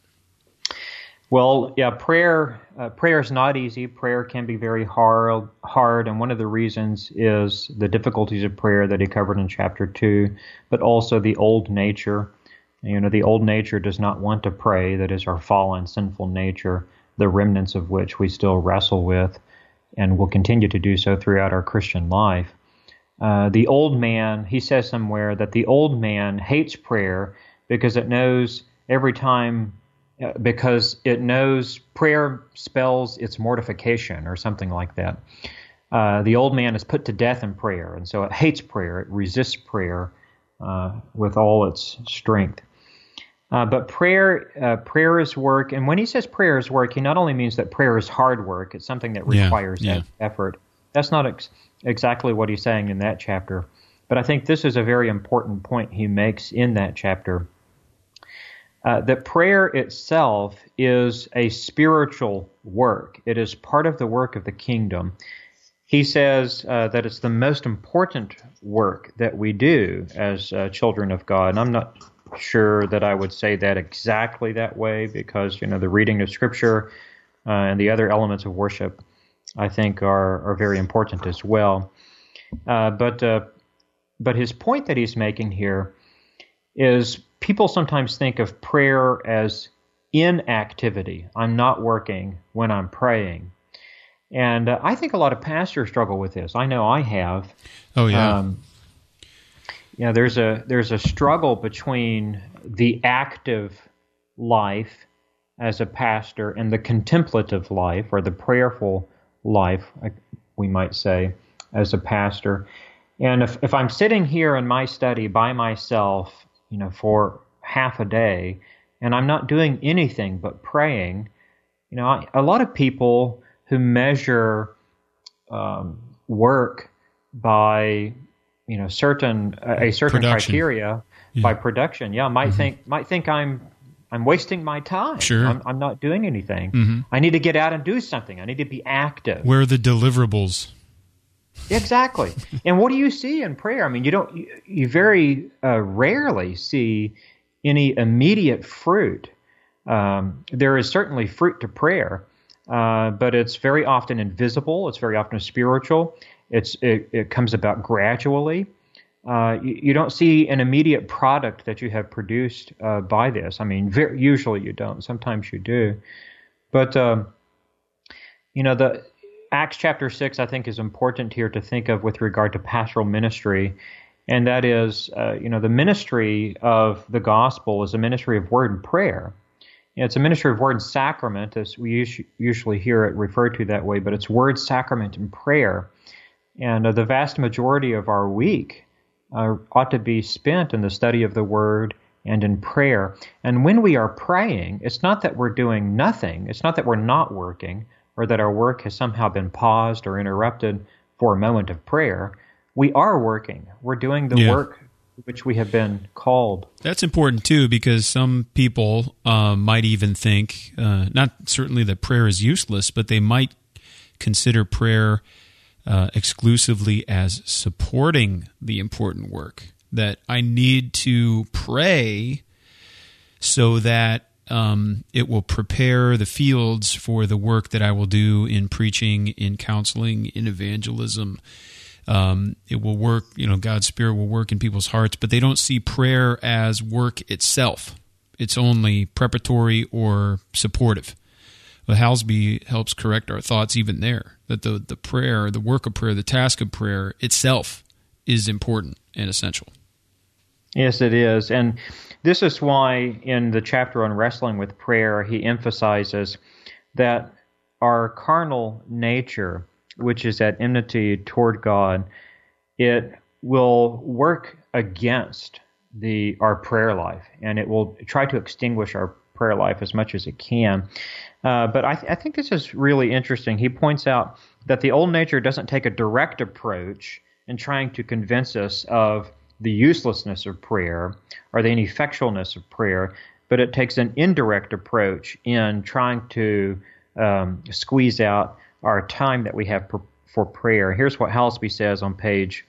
Well, yeah, prayer is not easy. Prayer can be very hard, and one of the reasons is the difficulties of prayer that he covered in chapter 2, but also the old nature. The old nature does not want to pray. That is our fallen, sinful nature, the remnants of which we still wrestle with and will continue to do so throughout our Christian life. the old man, he says somewhere that the old man hates prayer because it knows every time, because it knows prayer spells its mortification or something like that. The old man is put to death in prayer, and so it hates prayer. It resists prayer with all its strength. But prayer is work, and when he says prayer is work, he not only means that prayer is hard work, it's something that requires effort. That's not exactly what he's saying in that chapter, but I think this is a very important point he makes in that chapter, that prayer itself is a spiritual work. It is part of the work of the kingdom. He says that it's the most important work that we do as children of God, and I'm not sure that I would say that exactly that way, because the reading of Scripture and the other elements of worship, I think, are very important as well. But his point that he's making here is people sometimes think of prayer as inactivity. I'm not working when I'm praying. And I think a lot of pastors struggle with this. I know I have. Oh, yeah. There's a struggle between the active life as a pastor and the contemplative life, or the prayerful life, we might say, as a pastor. And if I'm sitting here in my study by myself, for half a day, and I'm not doing anything but praying, a lot of people who measure work by a certain criteria by production, might think I'm wasting my time. Sure. I'm not doing anything. I need to get out and do something. I need to be active. Where are the deliverables? Exactly. And what do you see in prayer? I mean, you very rarely see any immediate fruit. There is certainly fruit to prayer, but it's very often invisible. It's very often spiritual. It comes about gradually. You don't see an immediate product that you have produced by this. I mean, usually you don't. Sometimes you do. But, the Acts chapter 6, I think, is important here to think of with regard to pastoral ministry. And that is, the ministry of the gospel is a ministry of word and prayer. It's a ministry of word and sacrament, as we usually hear it referred to that way, but it's word, sacrament, and prayer. And the vast majority of our week ought to be spent in the study of the Word and in prayer. And when we are praying, it's not that we're doing nothing. It's not that we're not working, or that our work has somehow been paused or interrupted for a moment of prayer. We are working. We're doing the work which we have been called. That's important, too, because some people might even think, not certainly that prayer is useless, but they might consider prayer exclusively as supporting the important work, that I need to pray so that it will prepare the fields for the work that I will do in preaching, in counseling, in evangelism. It will work, God's Spirit will work in people's hearts, but they don't see prayer as work itself. It's only preparatory or supportive. But Halsby helps correct our thoughts even there, that the prayer, the work of prayer, the task of prayer itself is important and essential. Yes, it is. And this is why in the chapter on wrestling with prayer, he emphasizes that our carnal nature, which is at enmity toward God, it will work against our prayer life, and it will try to extinguish our prayer life as much as it can. But I think this is really interesting. He points out that the old nature doesn't take a direct approach in trying to convince us of the uselessness of prayer or the ineffectualness of prayer, but it takes an indirect approach in trying to squeeze out our time that we have for prayer. Here's what Halsby says on page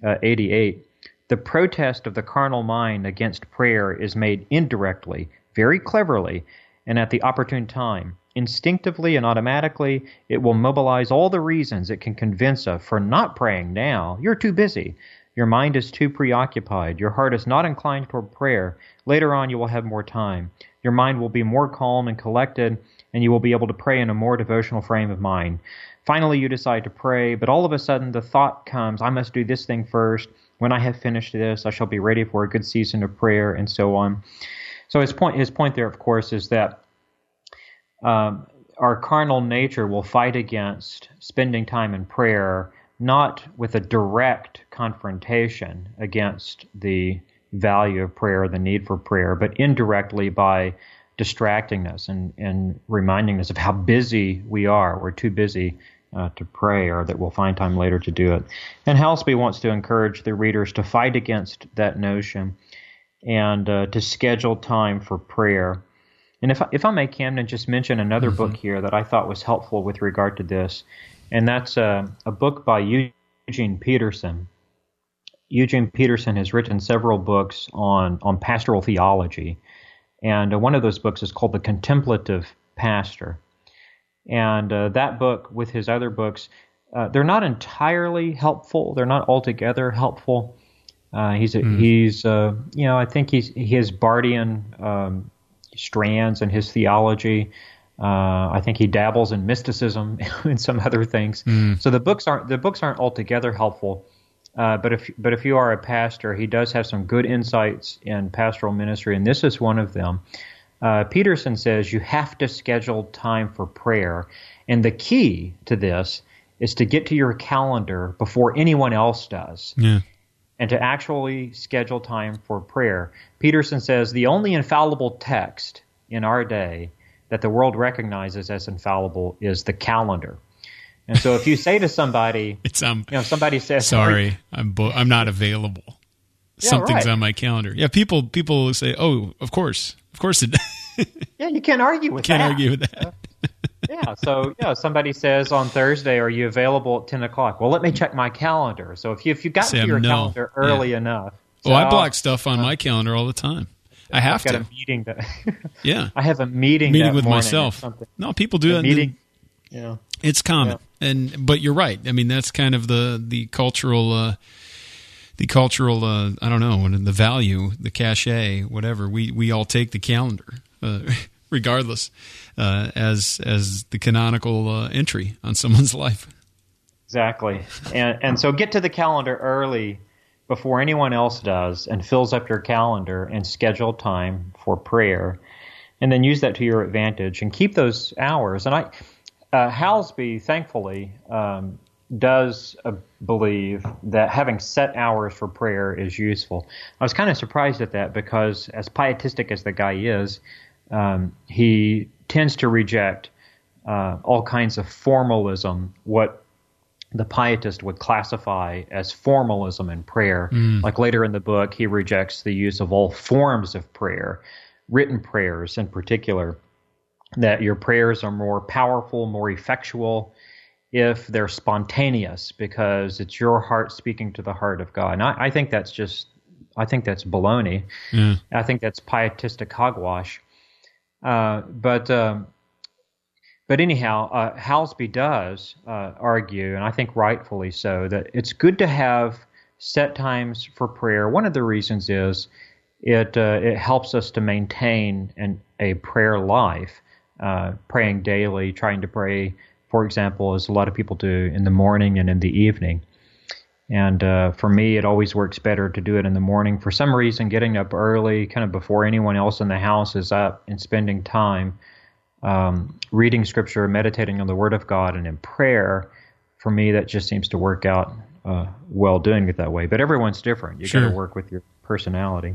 88. The protest of the carnal mind against prayer is made indirectly, very cleverly, and at the opportune time. Instinctively and automatically, it will mobilize all the reasons it can convince of for not praying now. You're too busy. Your mind is too preoccupied. Your heart is not inclined toward prayer. Later on, you will have more time. Your mind will be more calm and collected, and you will be able to pray in a more devotional frame of mind. finally you decide to pray, but all of a sudden the thought comes, I must do this thing first. When I have finished this, I shall be ready for a good season of prayer, and so on. So his point there, of course, is that our carnal nature will fight against spending time in prayer, not with a direct confrontation against the value of prayer, the need for prayer, but indirectly by distracting us and reminding us of how busy we are. We're too busy to pray, or that we'll find time later to do it. And Halsby wants to encourage the readers to fight against that notion and to schedule time for prayer. And if I may, Camden, just mention another book here that I thought was helpful with regard to this, and that's a book by Eugene Peterson. Eugene Peterson has written several books on pastoral theology, and one of those books is called The Contemplative Pastor. And that book, with his other books, they're not entirely helpful. They're not altogether helpful. I think he has Bardian strands in his theology. I think he dabbles in mysticism and some other things. So the books aren't altogether helpful. But if you are a pastor, he does have some good insights in pastoral ministry, and this is one of them. Peterson says you have to schedule time for prayer, and the key to this is to get to your calendar before anyone else does, and to actually schedule time for prayer. Peterson says the only infallible text in our day that the world recognizes as infallible is the calendar. And so if you say to somebody, somebody says, "Sorry, I'm not available. Something's on my calendar." Yeah, people say, "Oh, of course it." Yeah, you can't argue with that. So somebody says on Thursday, "Are you available at 10:00?" Well, let me check my calendar. So if you got to your calendar early enough, I block stuff on my calendar all the time. I have to. Got a meeting that. I have a meeting with myself. No, people do that. Meeting. It's common, but you're right. I mean, that's kind of the cultural, I don't know, the value, the cachet, whatever. We all take the calendar, regardless, as the canonical entry on someone's life. Exactly, and so get to the calendar early before anyone else does, and fills up your calendar and schedule time for prayer, and then use that to your advantage and keep those hours. And Halsby, thankfully, does believe that having set hours for prayer is useful. I was kind of surprised at that because, as pietistic as the guy is, he tends to reject all kinds of formalism, what the pietist would classify as formalism in prayer. Like later in the book, he rejects the use of all forms of prayer, written prayers in particular, that your prayers are more powerful, more effectual if they're spontaneous, because it's your heart speaking to the heart of God. And I think that's baloney. I think that's pietistic hogwash. But anyhow, Halsby does argue, and I think rightfully so, that it's good to have set times for prayer. One of the reasons is it helps us to maintain a prayer life. Praying daily, trying to pray, for example, as a lot of people do, in the morning and in the evening. And for me, it always works better to do it in the morning. For some reason, getting up early, kind of before anyone else in the house is up, and spending time reading Scripture, meditating on the Word of God, and in prayer, for me, that just seems to work out well doing it that way. But everyone's different. You got to work with your personality.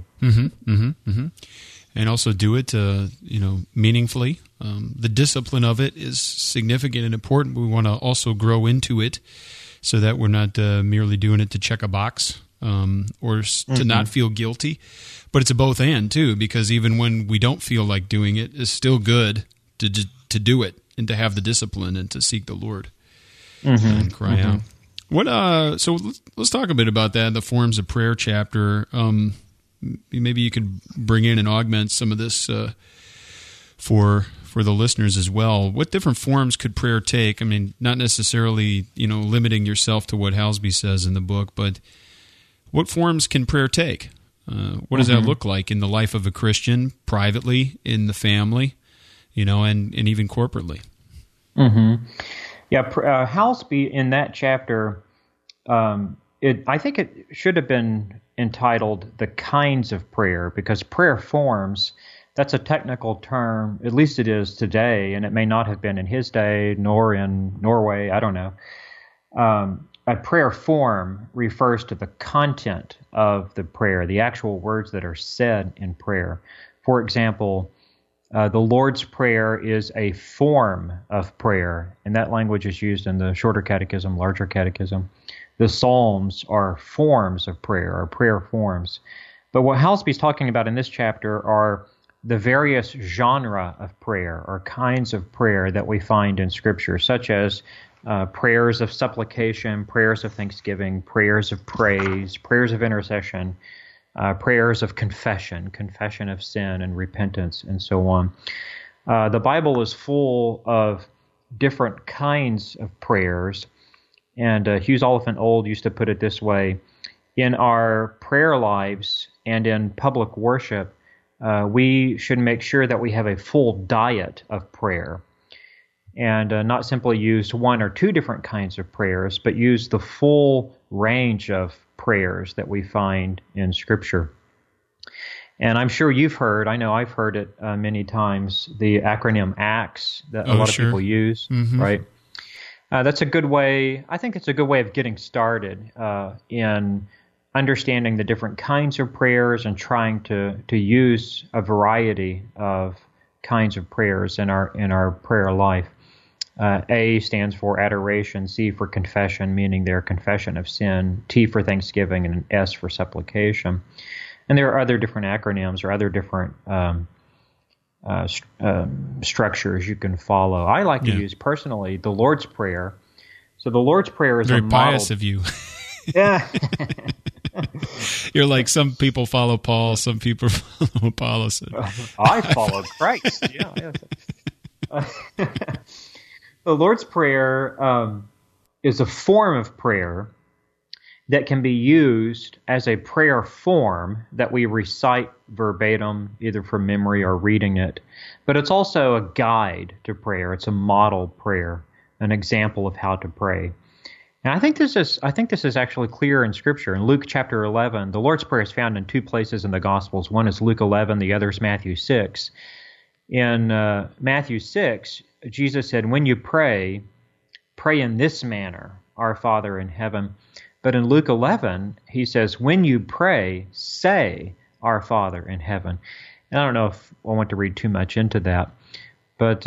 And also do it, meaningfully. The discipline of it is significant and important. We want to also grow into it so that we're not merely doing it to check a box or to not feel guilty. But it's a both and, too, because even when we don't feel like doing it, it's still good to do it and to have the discipline and to seek the Lord and cry out. So let's talk a bit about that, the forms of prayer chapter. Maybe you could bring in and augment some of this for the listeners as well. What different forms could prayer take? I mean, not necessarily, limiting yourself to what Halsby says in the book, but what forms can prayer take? What does that look like in the life of a Christian, privately, in the family, and even corporately? Yeah, Halsby in that chapter, I think it should have been entitled "The Kinds of Prayer" because prayer forms. That's a technical term, at least it is today, and it may not have been in his day, nor in Norway. I don't know. A prayer form refers to the content of the prayer, the actual words that are said in prayer. For example, the Lord's Prayer is a form of prayer, and that language is used in the Shorter Catechism, Larger Catechism. The Psalms are forms of prayer, or prayer forms. But what Halsby's talking about in this chapter are the various genre of prayer, or kinds of prayer that we find in Scripture, such as prayers of supplication, prayers of thanksgiving, prayers of praise, prayers of intercession, prayers of confession of sin and repentance, and so on. The Bible is full of different kinds of prayers, and Hughes Oliphant Old used to put it this way: in our prayer lives and in public worship, we should make sure that we have a full diet of prayer, and not simply use one or two different kinds of prayers, but use the full range of prayers that we find in Scripture. And I'm sure you've heard, I know I've heard it many times, the acronym ACTS that a lot of people use, right? That's a good way, I think it's a good way of getting started in understanding the different kinds of prayers and trying to use a variety of kinds of prayers in our prayer life. A stands for adoration, C for confession, meaning their confession of sin, T for thanksgiving, and S for supplication. And there are other different acronyms or other different structures you can follow. I like to use personally the Lord's Prayer. So the Lord's Prayer is very pious of you. Yeah. You're like, some people follow Paul, some people follow Apollos. I follow Christ. Yeah. The Lord's Prayer is a form of prayer that can be used as a prayer form that we recite verbatim, either from memory or reading it. But it's also a guide to prayer. It's a model prayer, an example of how to pray. And I think this is actually clear in Scripture. In Luke chapter 11, the Lord's Prayer is found in two places in the Gospels. One is Luke 11, the other is Matthew 6. In Matthew 6, Jesus said, "When you pray, pray in this manner, our Father in heaven." But in Luke 11, he says, "When you pray, say, our Father in heaven." And I don't know if I want to read too much into that, but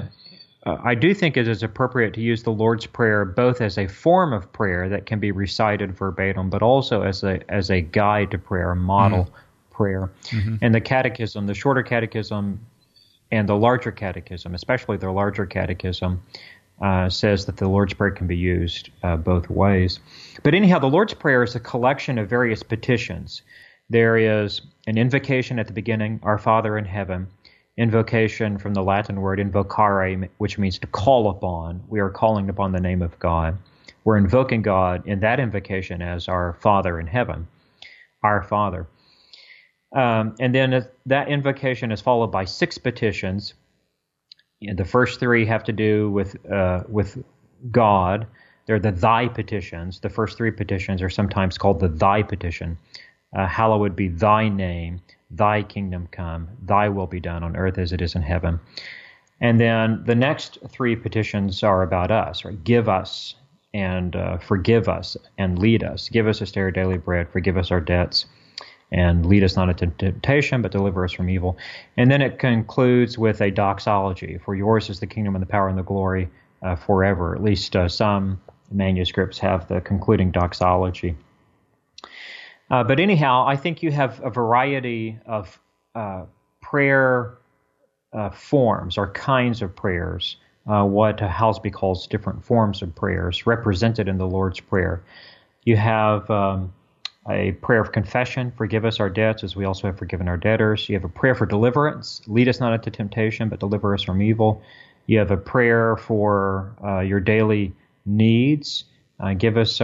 I do think it is appropriate to use the Lord's Prayer both as a form of prayer that can be recited verbatim, but also as a guide to prayer, a model prayer. And the Catechism, the Shorter Catechism and the Larger Catechism, especially the Larger Catechism, says that the Lord's Prayer can be used both ways. But anyhow, the Lord's Prayer is a collection of various petitions. There is an invocation at the beginning, our Father in heaven. Invocation from the Latin word invocare, which means to call upon. We are calling upon the name of God. We're invoking God in that invocation as our Father in heaven, our Father. And then that invocation is followed by 6 petitions. The first 3 have to do with God. They're the Thy petitions. The first 3 petitions are sometimes called the Thy petition. Hallowed be Thy name. Thy kingdom come, Thy will be done on earth as it is in heaven. And then the next 3 petitions are about us, right? Give us and forgive us and lead us. Give us this day our daily bread, forgive us our debts, and lead us not into temptation, but deliver us from evil. And then it concludes with a doxology, for yours is the kingdom and the power and the glory forever. At least some manuscripts have the concluding doxology. But anyhow, I think you have a variety of prayer forms or kinds of prayers, what Halsby calls different forms of prayers represented in the Lord's Prayer. You have a prayer of confession, forgive us our debts as we also have forgiven our debtors. You have a prayer for deliverance, lead us not into temptation, but deliver us from evil. You have a prayer for your daily needs. Give us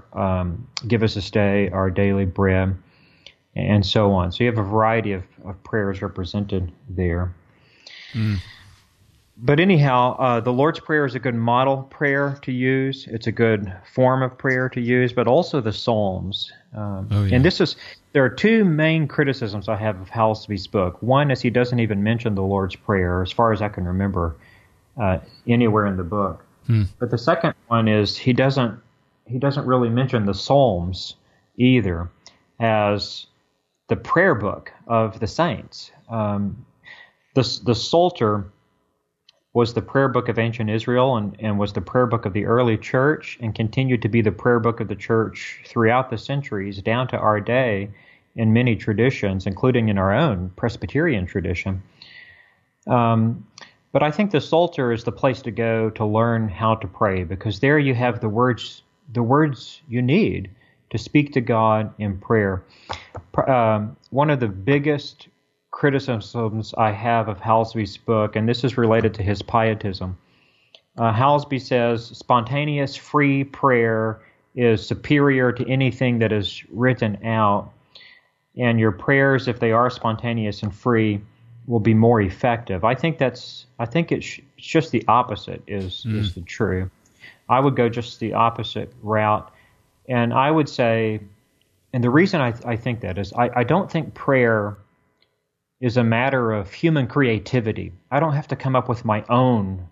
this day our daily bread, and so on. So you have a variety of prayers represented there. But anyhow, the Lord's Prayer is a good model prayer to use. It's a good form of prayer to use, but also the Psalms. And there are two main criticisms I have of Halsby's book. One is he doesn't even mention the Lord's Prayer, as far as I can remember, anywhere in the book. But the second one is he doesn't really mention the Psalms either as the prayer book of the saints. The Psalter was the prayer book of ancient Israel and was the prayer book of the early church and continued to be the prayer book of the church throughout the centuries down to our day in many traditions, including in our own Presbyterian tradition. But I think the Psalter is the place to go to learn how to pray, because there you have the words you need to speak to God in prayer. One of the biggest criticisms I have of Halsby's book, and this is related to his pietism. Halsby says spontaneous, free prayer is superior to anything that is written out, and your prayers, if they are spontaneous and free, will be more effective. I think it's just the opposite is the true. I would go just the opposite route, and I would say, and the reason I think that is I don't think prayer is a matter of human creativity. I don't have to come up with my own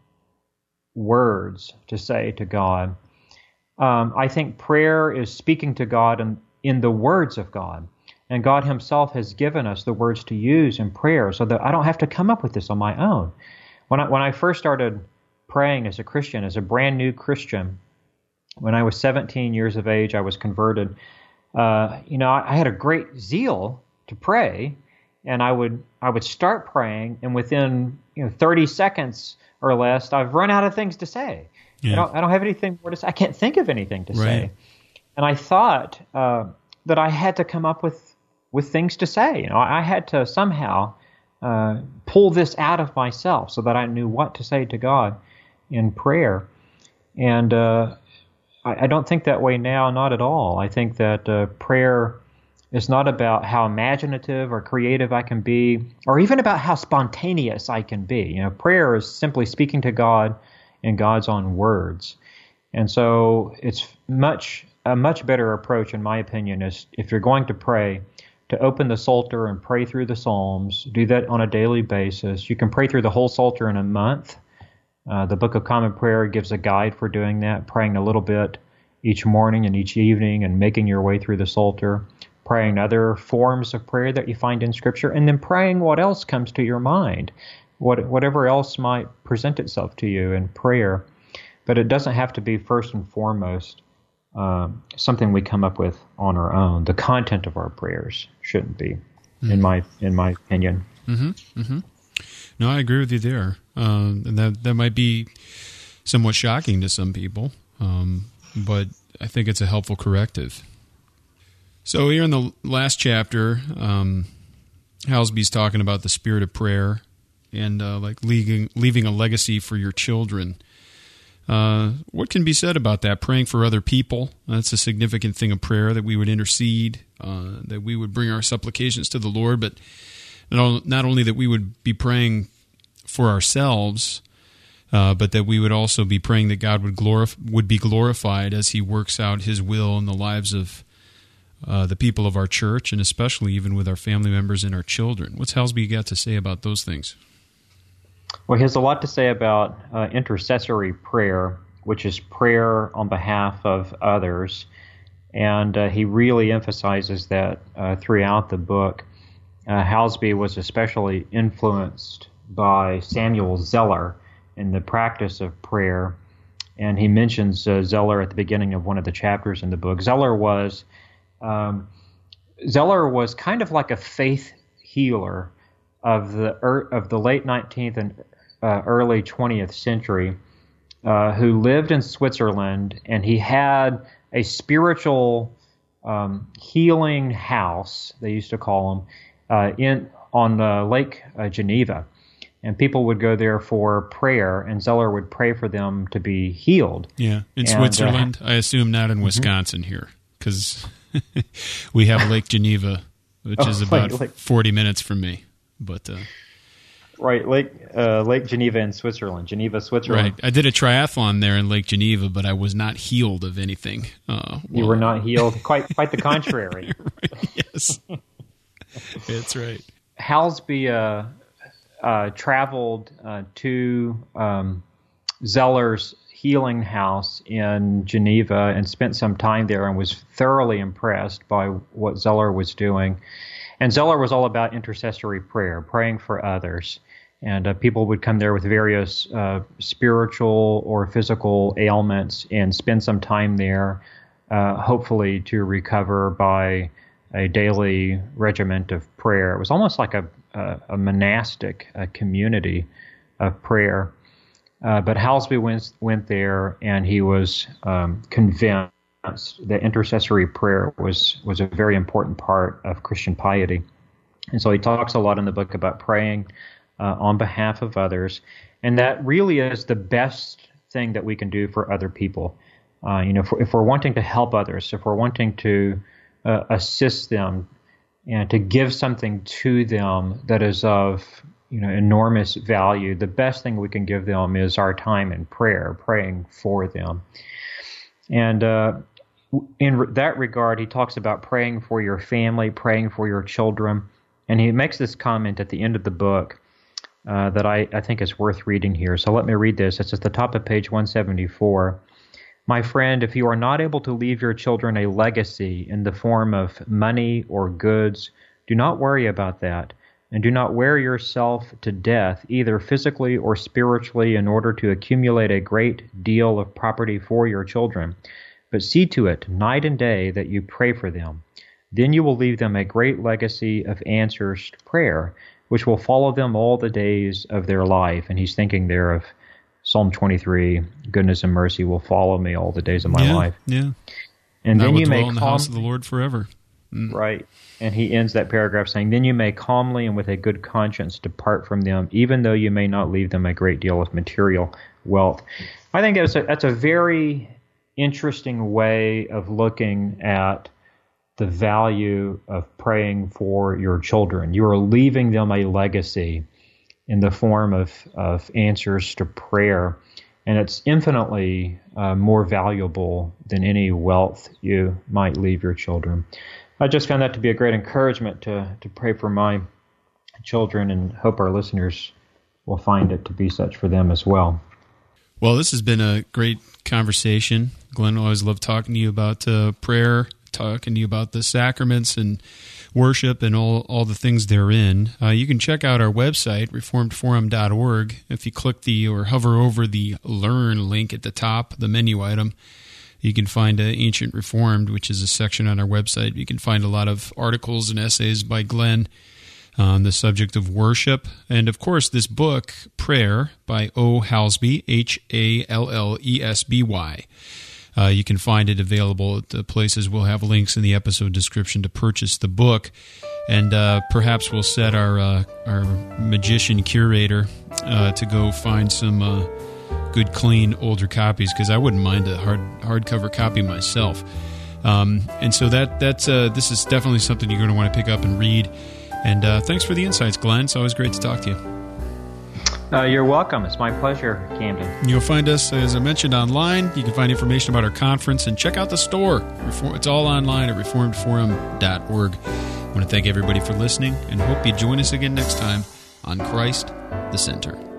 words to say to God. I think prayer is speaking to God in the words of God. And God himself has given us the words to use in prayer so that I don't have to come up with this on my own. When I first started praying as a Christian, as a brand new Christian, when I was 17 years of age, I was converted. I had a great zeal to pray, and I would start praying, and within 30 seconds or less, I've run out of things to say. Yeah. I don't have anything more to say. I can't think of anything to say. And I thought that I had to come up with things to say. I had to somehow pull this out of myself so that I knew what to say to God in prayer. And I don't think that way now, not at all. I think that prayer is not about how imaginative or creative I can be, or even about how spontaneous I can be. Prayer is simply speaking to God in God's own words. And so it's a much better approach, in my opinion, is if you're going to pray, to open the Psalter and pray through the Psalms. Do that on a daily basis. You can pray through the whole Psalter in a month. The Book of Common Prayer gives a guide for doing that, praying a little bit each morning and each evening and making your way through the Psalter, praying other forms of prayer that you find in Scripture, and then praying what else comes to your mind, whatever else might present itself to you in prayer. But it doesn't have to be first and foremost something we come up with on our own. The content of our prayers shouldn't be, in my opinion. Mm-hmm. Mm-hmm. No, I agree with you there, and that might be somewhat shocking to some people, but I think it's a helpful corrective. So here in the last chapter, Halsby's talking about the spirit of prayer and leaving a legacy for your children. What can be said about that? Praying for other people. That's a significant thing of prayer, that we would intercede, that we would bring our supplications to the Lord, but not only that we would be praying for ourselves, but that we would also be praying that God would be glorified as He works out His will in the lives of the people of our church, and especially even with our family members and our children. What's Halsby got to say about those things? Well, he has a lot to say about intercessory prayer, which is prayer on behalf of others, and he really emphasizes that throughout the book. Halsby was especially influenced by Samuel Zeller in the practice of prayer, and he mentions Zeller at the beginning of one of the chapters in the book. Zeller was kind of like a faith healer of the late 19th and early 20th century, who lived in Switzerland, and he had a spiritual healing house, they used to call them, on the Lake Geneva, and people would go there for prayer, and Zeller would pray for them to be healed. Yeah, in Switzerland, I assume not in Wisconsin here, because we have Lake Geneva, which is about 40 minutes from me. But Right, Lake Geneva in Switzerland. Geneva, Switzerland. Right. I did a triathlon there in Lake Geneva, but I was not healed of anything. You were not healed? Quite the contrary. Right. Yes. That's right. Halsby traveled to Zeller's healing house in Geneva and spent some time there and was thoroughly impressed by what Zeller was doing. And Zeller was all about intercessory prayer, praying for others. And people would come there with various spiritual or physical ailments and spend some time there, hopefully to recover by a daily regiment of prayer. It was almost like a monastic community of prayer. But Halsby went there, and he was convinced that intercessory prayer was a very important part of Christian piety. And so he talks a lot in the book about praying on behalf of others, and that really is the best thing that we can do for other people. If we're wanting to help others, if we're wanting to assist them, and to give something to them that is of enormous value, the best thing we can give them is our time in prayer, praying for them. And in that regard, he talks about praying for your family, praying for your children. And he makes this comment at the end of the book that I think is worth reading here. So let me read this. It's at the top of page 174. My friend, if you are not able to leave your children a legacy in the form of money or goods, do not worry about that. And do not wear yourself to death, either physically or spiritually, in order to accumulate a great deal of property for your children. But see to it, night and day, that you pray for them. Then you will leave them a great legacy of answers to prayer, which will follow them all the days of their life. And he's thinking there of Psalm 23, goodness and mercy will follow me all the days of my life. Yeah. And then you may in the house of the Lord forever. Right. And he ends that paragraph saying, then you may calmly and with a good conscience depart from them, even though you may not leave them a great deal of material wealth. I think that's a very interesting way of looking at the value of praying for your children. You are leaving them a legacy in the form of answers to prayer, and it's infinitely more valuable than any wealth you might leave your children. I just found that to be a great encouragement to pray for my children, and hope our listeners will find it to be such for them as well. Well, this has been a great conversation. Glenn, I always love talking to you about prayer, talking to you about the sacraments and worship and all the things therein. You can check out our website, reformedforum.org. If you click or hover over the Learn link at the top, the menu item, you can find Ancient Reformed, which is a section on our website. You can find a lot of articles and essays by Glenn on the subject of worship. And, of course, this book, Prayer, by O. Halsby, Hallesby. You can find it available at the places. We'll have links in the episode description to purchase the book. And perhaps we'll set our magician curator to go find some good, clean, older copies, because I wouldn't mind a hardcover copy myself. And so this is definitely something you're going to want to pick up and read. And thanks for the insights, Glenn. It's always great to talk to you. You're welcome. It's my pleasure, Camden. You'll find us, as I mentioned, online. You can find information about our conference and check out the store. It's all online at reformedforum.org. I want to thank everybody for listening and hope you join us again next time on Christ the Center.